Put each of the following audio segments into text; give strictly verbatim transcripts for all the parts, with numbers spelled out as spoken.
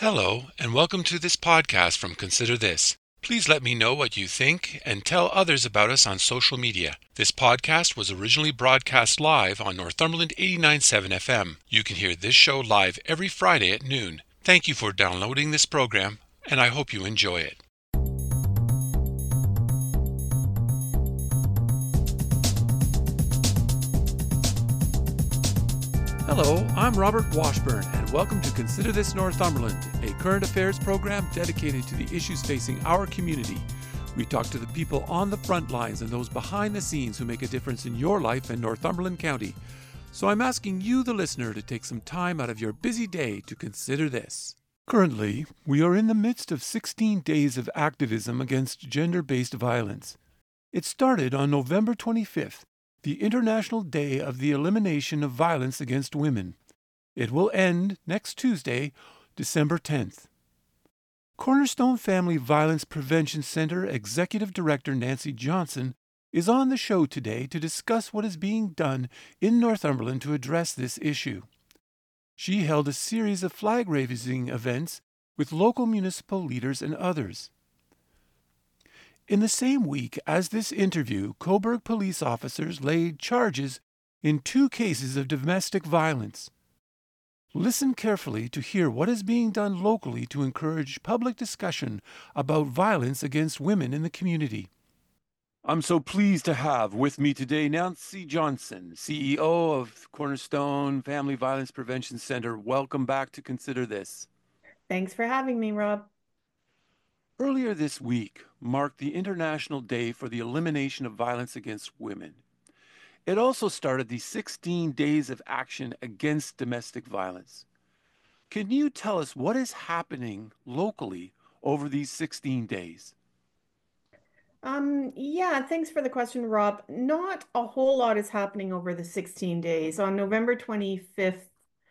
Hello, and welcome to this podcast from Consider This. Please let me know what you think and tell others about us on social media. This podcast was originally broadcast live on Northumberland eighty-nine point seven F M. You can hear this show live every Friday at noon. Thank you for downloading this program, and I hope you enjoy it. Hello, I'm Robert Washburn, and welcome to Consider This Northumberland, a current affairs program dedicated to the issues facing our community. We talk to the people on the front lines and those behind the scenes who make a difference in your life in Northumberland County. So I'm asking you, the listener, to take some time out of your busy day to consider this. Currently, we are in the midst of sixteen days of activism against gender-based violence. It started on November twenty-fifth. The International Day of the Elimination of Violence Against Women. It will end next Tuesday, December tenth. Cornerstone Family Violence Prevention Center Executive Director Nancy Johnson is on the show today to discuss what is being done in Northumberland to address this issue. She held a series of flag-raising events with local municipal leaders and others. In the same week as this interview, Cobourg police officers laid charges in two cases of domestic violence. Listen carefully to hear what is being done locally to encourage public discussion about violence against women in the community. I'm so pleased to have with me today Nancy Johnson, C E O of Cornerstone Family Violence Prevention Center. Welcome back to Consider This. Thanks for having me, Rob. Earlier this week marked the International Day for the Elimination of Violence Against Women. It also started the sixteen days of action against domestic violence. Can you tell us what is happening locally over these sixteen days? Um, yeah, thanks for the question, Rob. Not a whole lot is happening over the sixteen days. On November twenty-fifth,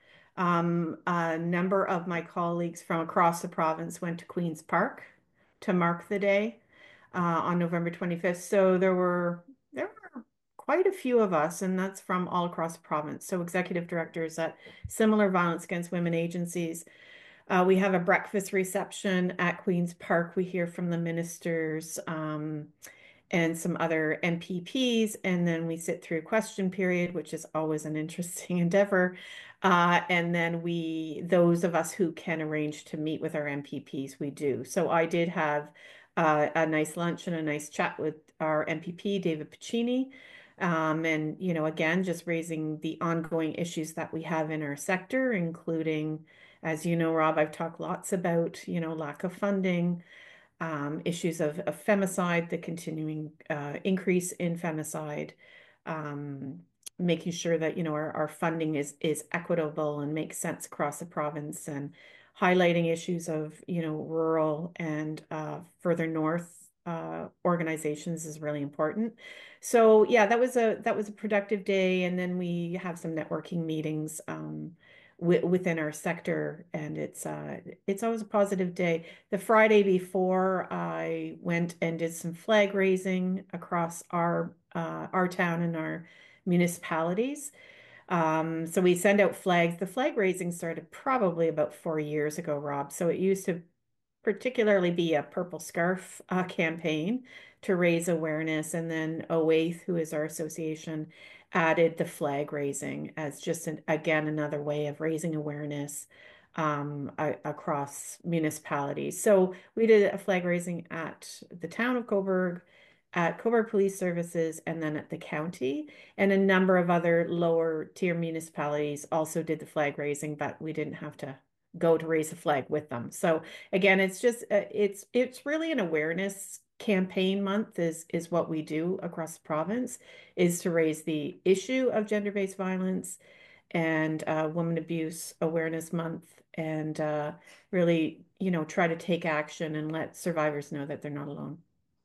um, a number of my colleagues from across the province went to Queen's Park to mark the day uh, on November twenty-fifth. So there were there were quite a few of us, and that's from all across the province. So executive directors at similar violence against women agencies. Uh, we have a breakfast reception at Queen's Park. We hear from the ministers um, and some other M P Ps, and then we sit through question period, which is always an interesting endeavor. Uh, and then we, those of us who can arrange to meet with our M P Ps, we do. So I did have uh, a nice lunch and a nice chat with our M P P, David Piccini. Um, and, you know, again, just raising the ongoing issues that we have in our sector, including, as you know, Rob, I've talked lots about, you know, lack of funding, um, issues of, of femicide, the continuing uh, increase in femicide, um, making sure that, you know, our, our funding is is equitable and makes sense across the province, and highlighting issues of, you know, rural and uh, further north uh, organizations is really important. So yeah, that was a that was a productive day, and then we have some networking meetings um, within our sector, and it's uh, it's always a positive day. The Friday before, I went and did some flag raising across our uh, our town and our municipalities. Um, so we send out flags. The flag raising started probably about four years ago, Rob. So it used to particularly be a purple scarf uh, campaign to raise awareness. And then OAITH, who is our association, added the flag raising as just an, again another way of raising awareness um, a- across municipalities. So we did a flag raising at the town of Cobourg, at Cobourg Police Services, and then at the county. And a number of other lower tier municipalities also did the flag raising, but we didn't have to go to raise a flag with them. So again, it's just uh, it's it's really an awareness campaign month is is what we do across the province, is to raise the issue of gender-based violence and uh, women abuse awareness month, and uh, really, you know, try to take action and let survivors know that they're not alone.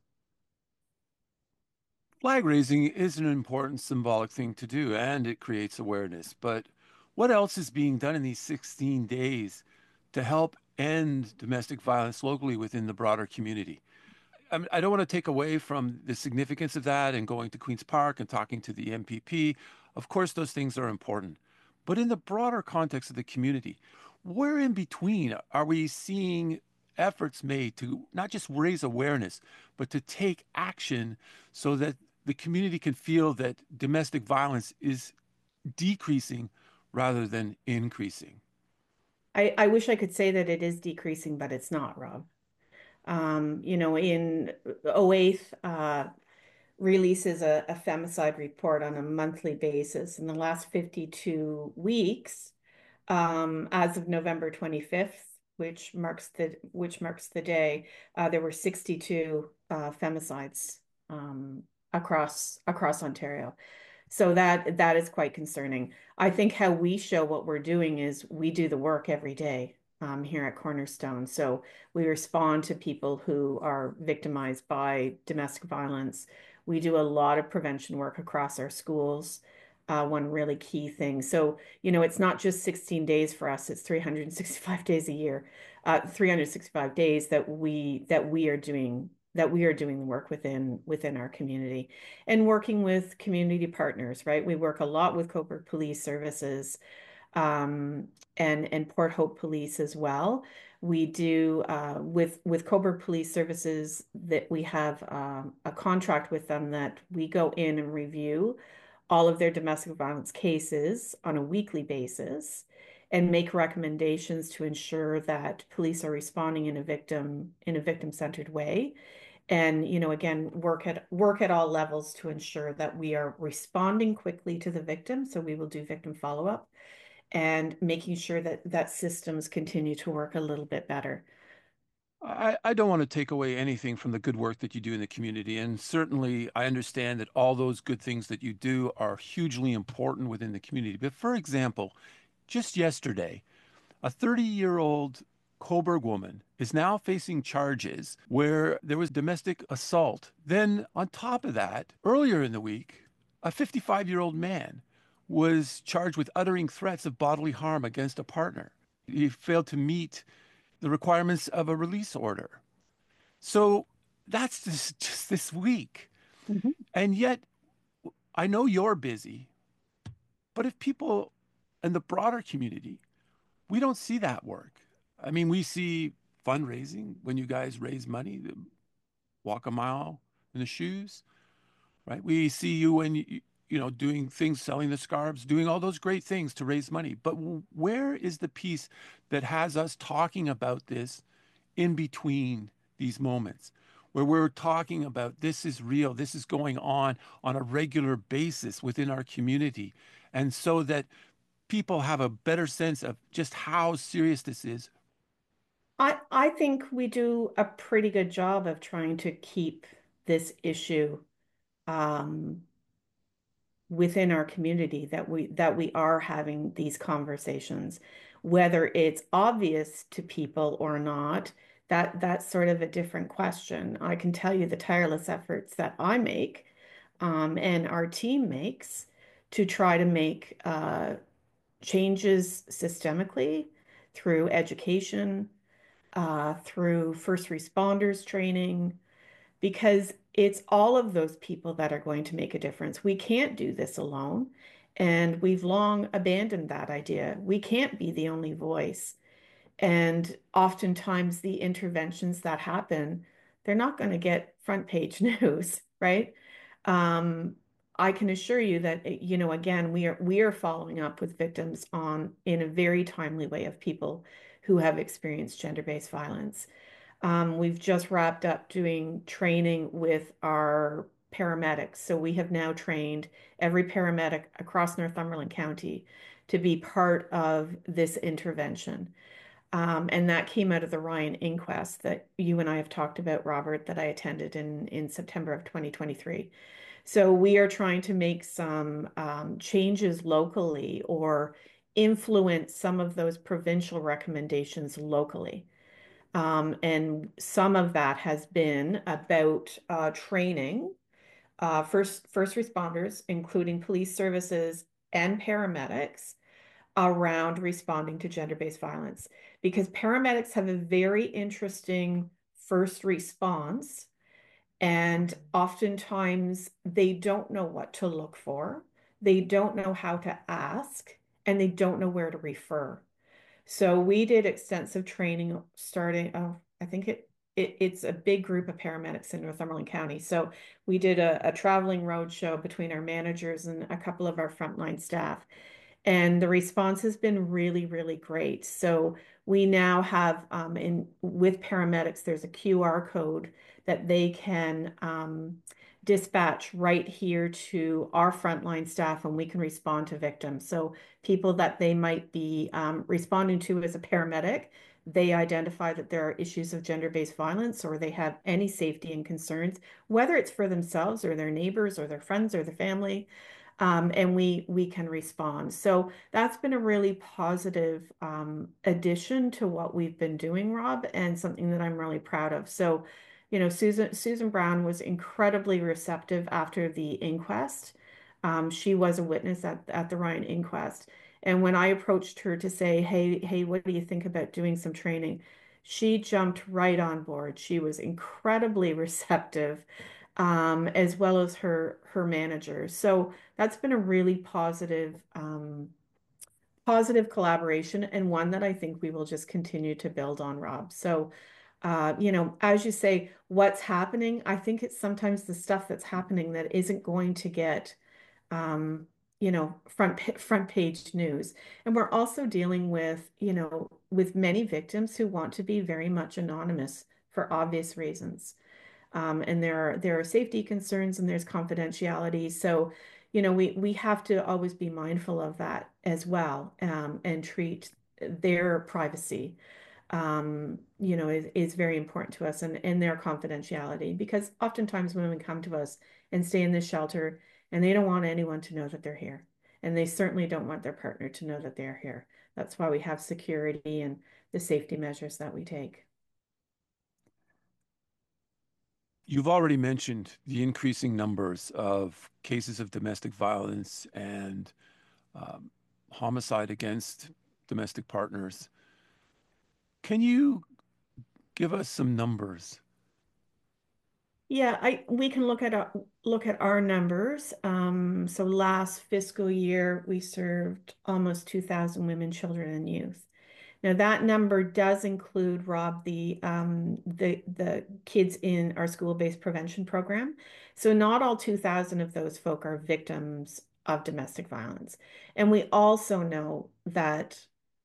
Flag raising is an important symbolic thing to do, and it creates awareness. But what else is being done in these sixteen days to help end domestic violence locally within the broader community? I, I don't want to take away from the significance of that and going to Queen's Park and talking to the M P P. Of course, those things are important. But in the broader context of the community, Where in between are we seeing efforts made to not just raise awareness, but to take action so that the community can feel that domestic violence is decreasing rather than increasing? I, I wish I could say that it is decreasing, but it's not, Rob. Um, you know, in OAIF uh, releases a, a femicide report on a monthly basis. In the last fifty-two weeks, um, as of November twenty-fifth, which marks the which marks the day, uh, there were sixty-two uh, femicides um, across across Ontario. So that that is quite concerning. I think how we show what we're doing is we do the work every day um, here at Cornerstone. So we respond to people who are victimized by domestic violence. We do a lot of prevention work across our schools. Uh, one really key thing. So, you know, it's not just sixteen days for us, it's three hundred sixty-five days a year, uh, three hundred sixty-five days that we that we are doing that we are doing the work within within our community and working with community partners, right? We work a lot with Cobourg Police Services um, and and Port Hope Police as well. We do uh, with with Cobourg Police Services that we have um, a contract with them that we go in and review all of their domestic violence cases on a weekly basis and make recommendations to ensure that police are responding in a victim in a victim-centered way. And, you know, again, work at work at all levels to ensure that we are responding quickly to the victim. So we will do victim follow-up and making sure that that systems continue to work a little bit better. I, I don't want to take away anything from the good work that you do in the community. And certainly, I understand that all those good things that you do are hugely important within the community. But for example, just yesterday, a thirty year old Coburg woman is now facing charges where there was domestic assault. Then, on top of that, earlier in the week, a fifty-five year old man was charged with uttering threats of bodily harm against a partner. He failed to meet the requirements of a release order. So that's this, just this week. Mhm. And yet, I know you're busy, but if people in the broader community, we don't see that work. I mean, we see fundraising when you guys raise money, walk a mile in the shoes, right? We see you when you, you know, doing things, selling the scarves, doing all those great things to raise money. But where is the piece that has us talking about this in between these moments where we're talking about this is real, this is going on on a regular basis within our community, and so that people have a better sense of just how serious this is? I I think we do a pretty good job of trying to keep this issue um, within our community that we that we are having these conversations, whether it's obvious to people or not, that that's sort of a different question. I can tell you the tireless efforts that I make um, and our team makes to try to make uh, changes systemically through education, uh, through first responders training, because it's all of those people that are going to make a difference. We can't do this alone. And we've long abandoned that idea. We can't be the only voice. And oftentimes, the interventions that happen, they're not going to get front page news, right? Um, I can assure you that, you know, again, we are we are following up with victims on in a very timely way of people who have experienced gender-based violence. Um, we've just wrapped up doing training with our paramedics. So we have now trained every paramedic across Northumberland County to be part of this intervention. Um, and that came out of the Ryan inquest that you and I have talked about, Robert, that I attended in, in September of twenty twenty-three. So we are trying to make some um, changes locally or influence some of those provincial recommendations locally. Um, and some of that has been about uh, training uh, first first responders, including police services and paramedics, around responding to gender-based violence. Because paramedics have a very interesting first response, and oftentimes they don't know what to look for, they don't know how to ask, and they don't know where to refer. So we did extensive training starting, oh, I think it, it it's a big group of paramedics in Northumberland County. So we did a, a traveling road show between our managers and a couple of our frontline staff. And the response has been really, really great. So we now have um, in with paramedics, there's a Q R code that they can um, dispatch right here to our frontline staff, and we can respond to victims. So people that they might be um, responding to as a paramedic, they identify that there are issues of gender-based violence or they have any safety and concerns, whether it's for themselves or their neighbors or their friends or their family, um, and we we can respond. So that's been a really positive um, addition to what we've been doing, Rob, and something that I'm really proud of. So, you know, Susan Susan Brown was incredibly receptive after the inquest. Um, she was a witness at at the Ryan inquest, and when I approached her to say, "Hey, hey, what do you think about doing some training?" She jumped right on board. She was incredibly receptive, um, as well as her her manager. So that's been a really positive um, positive collaboration and one that I think we will just continue to build on, Rob. So, uh, you know, as you say, what's happening, I think it's sometimes the stuff that's happening that isn't going to get, um, you know, front front page news. And we're also dealing with, you know, with many victims who want to be very much anonymous for obvious reasons. Um, and there are there are safety concerns and there's confidentiality. So, you know, we we have to always be mindful of that as well, um, and treat their privacy, um, you know, is, is very important to us, and, and their confidentiality, because oftentimes women come to us and stay in this shelter and they don't want anyone to know that they're here. And they certainly don't want their partner to know that they're here. That's why we have security and the safety measures that we take. You've already mentioned the increasing numbers of cases of domestic violence and um, homicide against domestic partners. Can you give us some numbers? Yeah, I we can look at our, look at our numbers. Um, so last fiscal year, we served almost two thousand women, children, and youth. Now that number does include, Rob, the um, the the kids in our school-based prevention program. So not all two thousand of those folk are victims of domestic violence. And we also know that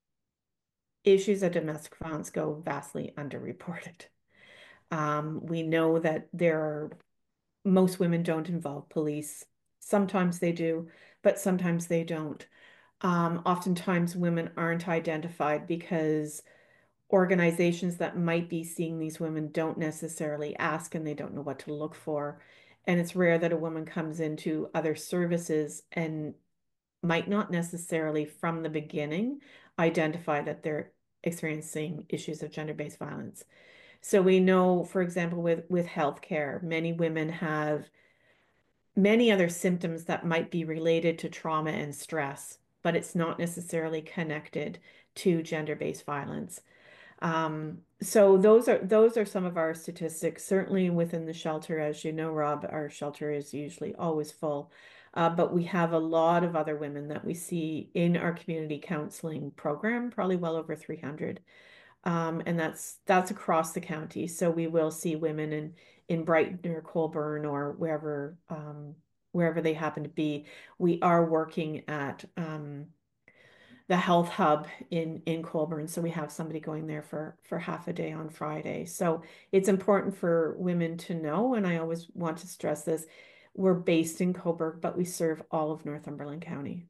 issues of domestic violence go vastly underreported. Um, we know that there are most women don't involve police. Sometimes they do, but sometimes they don't. Um, oftentimes, women aren't identified because organizations that might be seeing these women don't necessarily ask and they don't know what to look for. And it's rare that a woman comes into other services and might not necessarily from the beginning identify that they're experiencing issues of gender-based violence. So we know, for example, with with healthcare, many women have many other symptoms that might be related to trauma and stress, but it's not necessarily connected to gender-based violence. Um, so those are those are some of our statistics. Certainly within the shelter, as you know, Rob, our shelter is usually always full. Uh, but we have a lot of other women that we see in our community counseling program, probably well over three hundred. Um, and that's that's across the county. So we will see women in in Brighton or Colborne or wherever um, wherever they happen to be. We are working at um, the health hub in in Colborne, so we have somebody going there for for half a day on Friday. So it's important for women to know, and I always want to stress this: we're based in Cobourg, but we serve all of Northumberland County.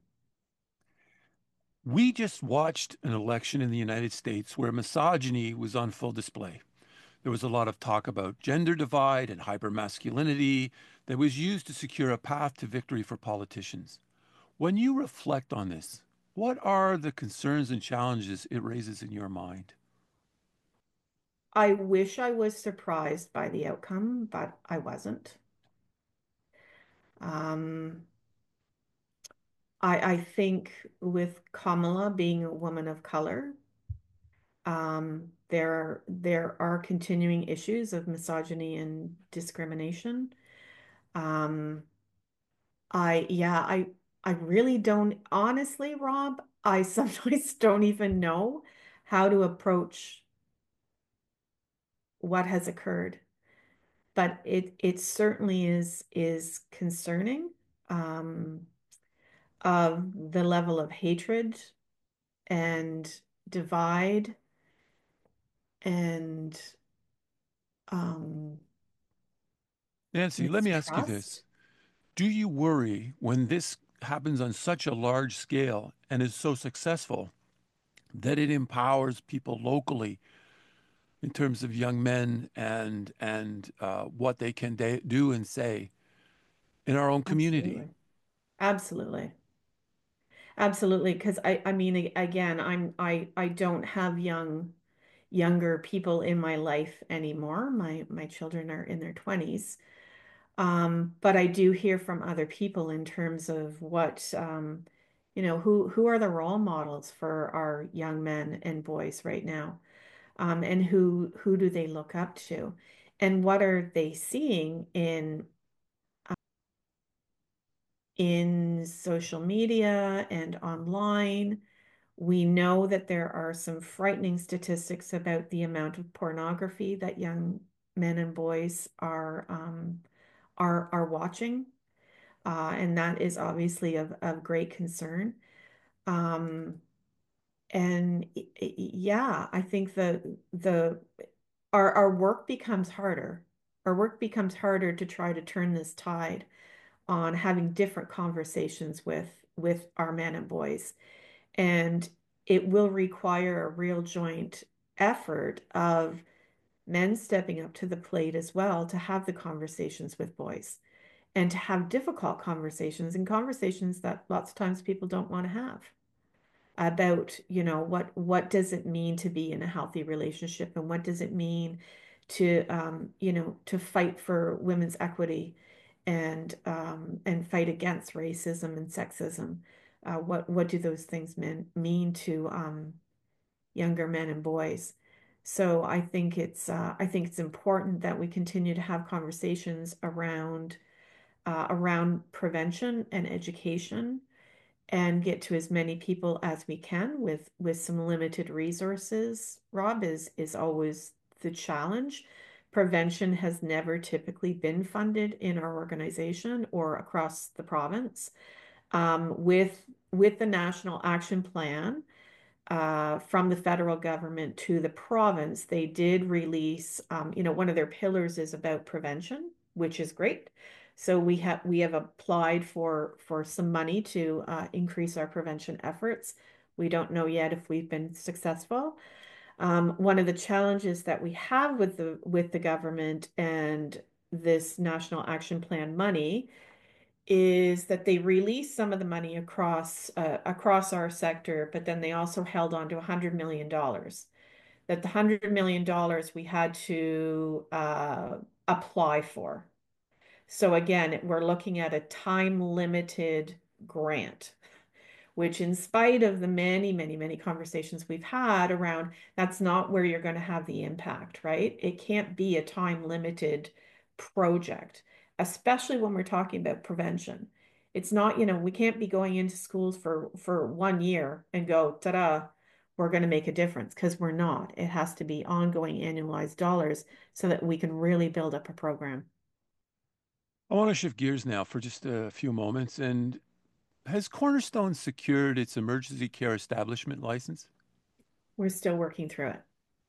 We just watched an election in the United States where misogyny was on full display. There was a lot of talk about gender divide and hypermasculinity that was used to secure a path to victory for politicians. When you reflect on this, what are the concerns and challenges it raises in your mind? I wish I was surprised by the outcome, but I wasn't. Um, I, I think with Kamala being a woman of color, um, there there are continuing issues of misogyny and discrimination. Um, I yeah, I I really don't honestly, Rob, I sometimes don't even know. how to approach what has occurred. But it it certainly is is concerning, um, of the level of hatred and divide and um, Nancy, let me ask you this. mistrust. Do you worry when this happens on such a large scale and is so successful that it empowers people locally in terms of young men and and uh, what they can da- do and say in our own community? Absolutely. Absolutely. Absolutely. Because I, I mean, a- again, I'm, I, I don't have young, younger people in my life anymore. My, my children are in their twenties. Um, but I do hear from other people in terms of what, um, you know, who, who are the role models for our young men and boys right now? Um, and who, who do they look up to? And what are they seeing in in social media and online? We know that there are some frightening statistics about the amount of pornography that young men and boys are um, are are watching, uh, and that is obviously of, of great concern. Um, and yeah, I think the the our our work becomes harder. Our work becomes harder to try to turn this tide on having different conversations with with our men and boys. And it will require a real joint effort of men stepping up to the plate as well to have the conversations with boys and to have difficult conversations and conversations that lots of times people don't want to have about, you know, what what does it mean to be in a healthy relationship and what does it mean to um, you know, to fight for women's equity and um, and fight against racism and sexism. Uh, what what do those things mean mean to um, younger men and boys? So I think it's uh, I think it's important that we continue to have conversations around uh, around prevention and education and get to as many people as we can with with some limited resources. Rob, is is always the challenge. Prevention has never typically been funded in our organization or across the province. Um, with with the National Action Plan, uh, from the federal government to the province, they did release, um, you know, one of their pillars is about prevention, which is great. So we have we have applied for for some money to uh, increase our prevention efforts. We don't know yet if we've been successful. Um, one of the challenges that we have with the with the government and this National Action Plan money is that they released some of the money across uh, across our sector, but then they also held on to one hundred million dollars. That the one hundred million dollars we had to uh, apply for. So again, we're looking at a time limited grant, which in spite of the many, many, many conversations we've had around, that's not where you're going to have the impact, right? It can't be a time limited project, especially when we're talking about prevention. It's not, you know, we can't be going into schools for for one year and go, ta-da, we're going to make a difference because we're not. It has to be ongoing annualized dollars so that we can really build up a program. I want to shift gears now for just a few moments. And has Cornerstone secured its emergency care establishment license? We're still working through it.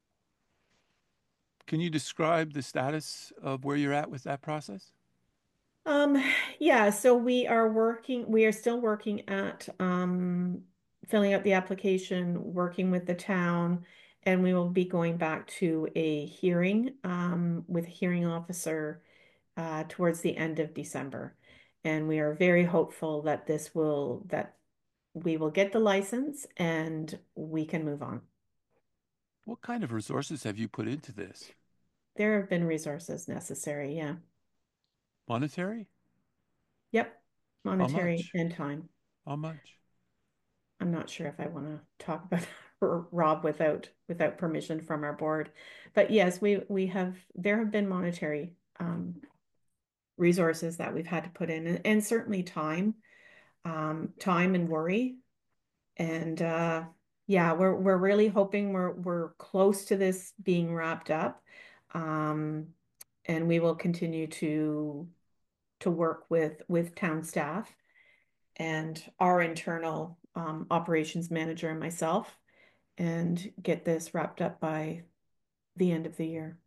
Can you describe the status of where you're at with that process? Um, yeah, so we are working, we are still working at um, filling out the application, working with the town, and we will be going back to a hearing um, with a hearing officer uh, towards the end of December. And we are very hopeful that this will, that we will get the license and we can move on. What kind of resources have you put into this? There have been resources necessary, yeah. Monetary? Yep, How monetary much? and time. How much? I'm not sure if I want to talk about Rob without without permission from our board. But yes, we we have there have been monetary um, resources that we've had to put in, and, and certainly time, um, time and worry, and uh, Yeah, we're we're really hoping we're we're close to this being wrapped up. Um, and we will continue to to work with with town staff and our internal um, operations manager and myself and get this wrapped up by the end of the year.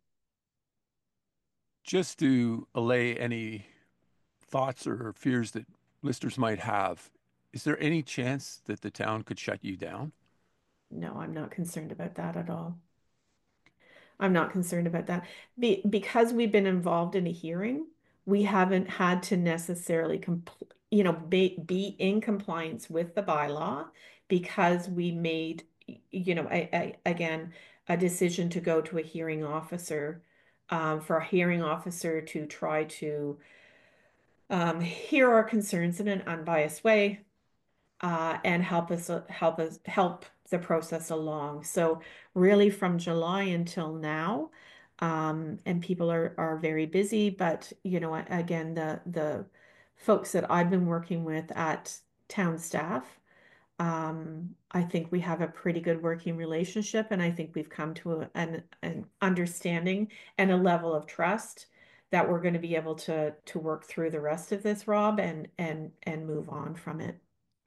Just to allay any thoughts or fears that listeners might have, is there any chance that the town could shut you down? No, I'm not concerned about that at all. I'm not concerned about that. Be because we've been involved in a hearing, we haven't had to necessarily compl you know, be, be in compliance with the bylaw because we made, you know, I, I, again, a decision to go to a hearing officer, um, for a hearing officer to try to um, hear our concerns in an unbiased way, uh, and help us help us help the process along. So really from July until now, um, and people are are very busy, but you know, again, the the folks that I've been working with at town staff, um, I think we have a pretty good working relationship, and I think we've come to a, an an understanding and a level of trust that we're going to be able to to work through the rest of this, Rob, and and and move on from it.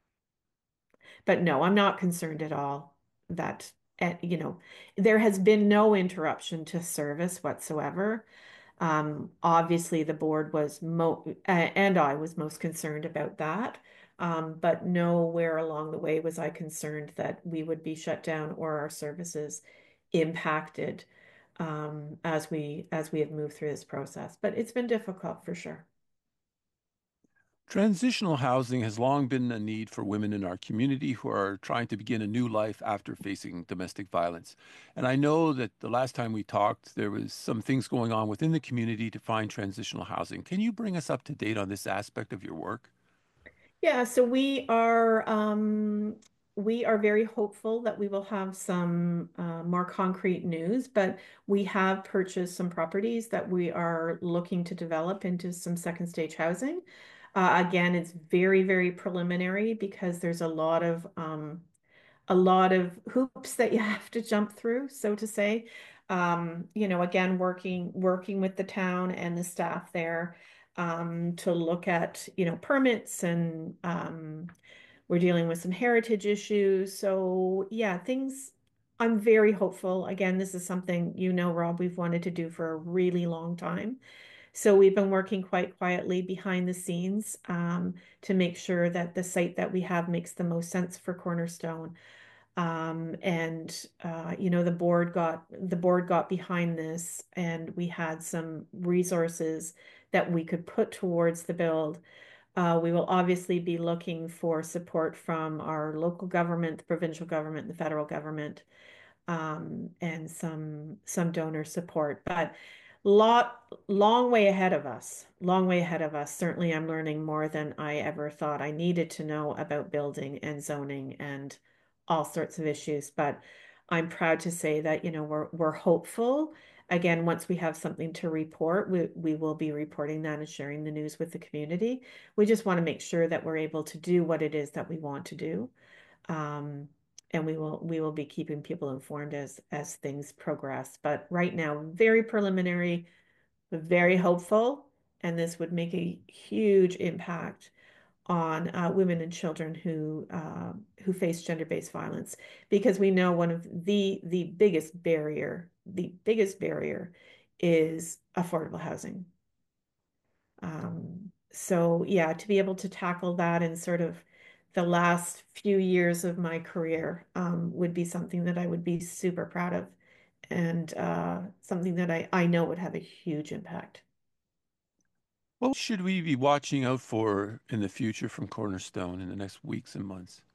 But no, I'm not concerned at all that, eh, you know, there has been no interruption to service whatsoever. Um, obviously, the board was mo uh, and I was most concerned about that. Um, but nowhere along the way was I concerned that we would be shut down or our services impacted, um, as we as we have moved through this process. But it's been difficult for sure. Transitional housing has long been a need for women in our community who are trying to begin a new life after facing domestic violence. And I know that the last time we talked, there was some things going on within the community to find transitional housing. Can you bring us up to date on this aspect of your work? Yeah, so we are um, we are very hopeful that we will have some uh, more concrete news, but we have purchased some properties that we are looking to develop into some second stage housing. Uh, again, it's very, very preliminary because there's a lot of um, a lot of hoops that you have to jump through, so to say. Um, you know, again, working working with the town and the staff there, um, to look at, you know, permits and um, we're dealing with some heritage issues. So yeah, things, I'm very hopeful. Again, this is something, you know, Rob, we've wanted to do for a really long time. So we've been working quite quietly behind the scenes, um, to make sure that the site that we have makes the most sense for Cornerstone. Um, and uh, you know, the board got the board got behind this, and we had some resources that we could put towards the build. Uh, we will obviously be looking for support from our local government, the provincial government, the federal government, um, and some some donor support. But lot long way ahead of us, long way ahead of us. Certainly, I'm learning more than I ever thought I needed to know about building and zoning and all sorts of issues. But I'm proud to say that, you know, we're we're hopeful. Again, once we have something to report, we, we will be reporting that and sharing the news with the community. We just want to make sure that we're able to do what it is that we want to do. Um, and we will we will be keeping people informed as as things progress. But right now, very preliminary, very hopeful, and this would make a huge impact on uh, women and children who uh, who face gender-based violence, because we know one of the the biggest barrier, the biggest barrier is affordable housing. Um, so yeah, to be able to tackle that in sort of the last few years of my career, um, would be something that I would be super proud of, and uh, something that I, I know would have a huge impact. What should we be watching out for in the future from Cornerstone in the next weeks and months?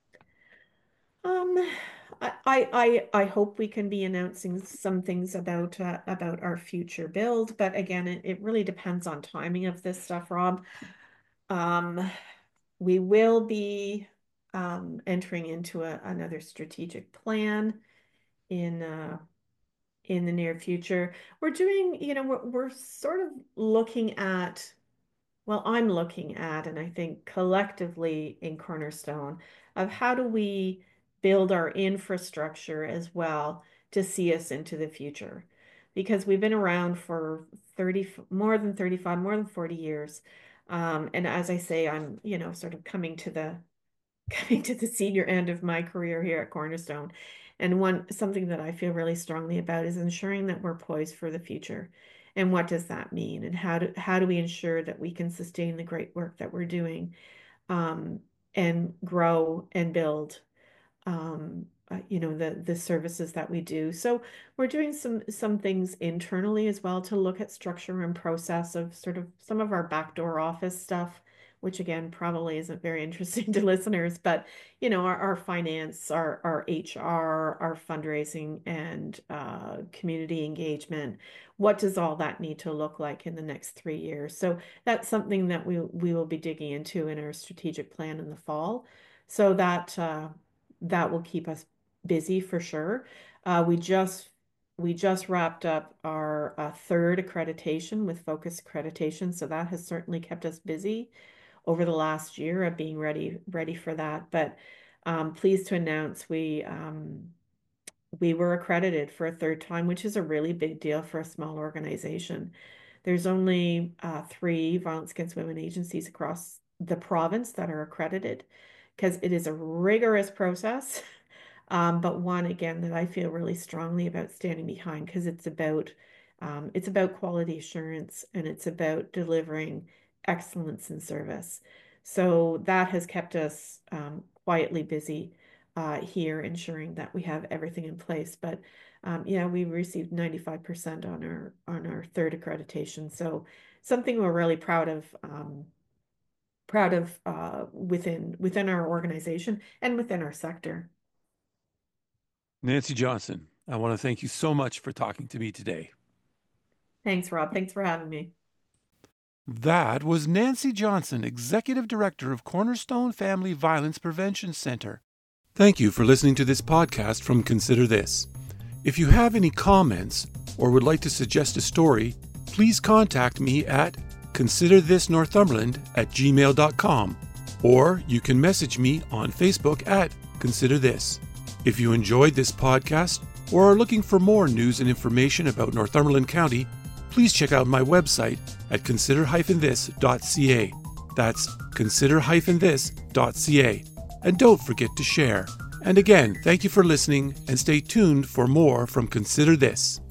Um, I, I I hope we can be announcing some things about uh, about our future build, but again, it, it really depends on timing of this stuff, Rob. Um, we will be um, entering into a, another strategic plan in uh, in the near future. We're doing, you know, we're, we're sort of looking at, well, I'm looking at, and I think collectively in Cornerstone, of how do we build our infrastructure as well to see us into the future. Because we've been around for thirty, more than thirty-five, more than forty years. Um, and as I say, I'm, you know, sort of coming to the coming to the senior end of my career here at Cornerstone. And one something that I feel really strongly about is ensuring that we're poised for the future. And what does that mean? And how do how do we ensure that we can sustain the great work that we're doing, um, and grow and build, um, uh, you know, the the services that we do. So we're doing some some things internally as well to look at structure and process of sort of some of our backdoor office stuff, which again probably isn't very interesting to listeners, but you know, our, our finance, our our H R, our fundraising, and uh, community engagement. What does all that need to look like in the next three years? So that's something that we we will be digging into in our strategic plan in the fall. So that uh, that will keep us busy for sure. Uh, we just we just wrapped up our uh, third accreditation with Focus Accreditation, so that has certainly kept us busy over the last year of being ready ready for that. But um, pleased to announce we um, we were accredited for a third time, which is a really big deal for a small organization. There's only uh, three violence against women agencies across the province that are accredited because it is a rigorous process. Um, but one again that I feel really strongly about standing behind because it's about um, it's about quality assurance and it's about delivering excellence in service. So that has kept us um, quietly busy uh, here, ensuring that we have everything in place. But um, yeah, we received ninety-five percent on our on our third accreditation. So something we're really proud of. Um, proud of uh, within within our organization and within our sector. Nancy Johnson, I want to thank you so much for talking to me today. Thanks, Rob. Thanks for having me. That was Nancy Johnson, Executive Director of Cornerstone Family Violence Prevention Center. Thank you for listening to this podcast from Consider This. If you have any comments or would like to suggest a story, please contact me at considerthisnorthumberland at gmail dot com, or you can message me on Facebook at Consider This. If you enjoyed this podcast or are looking for more news and information about Northumberland County, please check out my website at consider dash this dot c a. That's consider dash this dot c a. And don't forget to share. And again, thank you for listening and stay tuned for more from Consider This.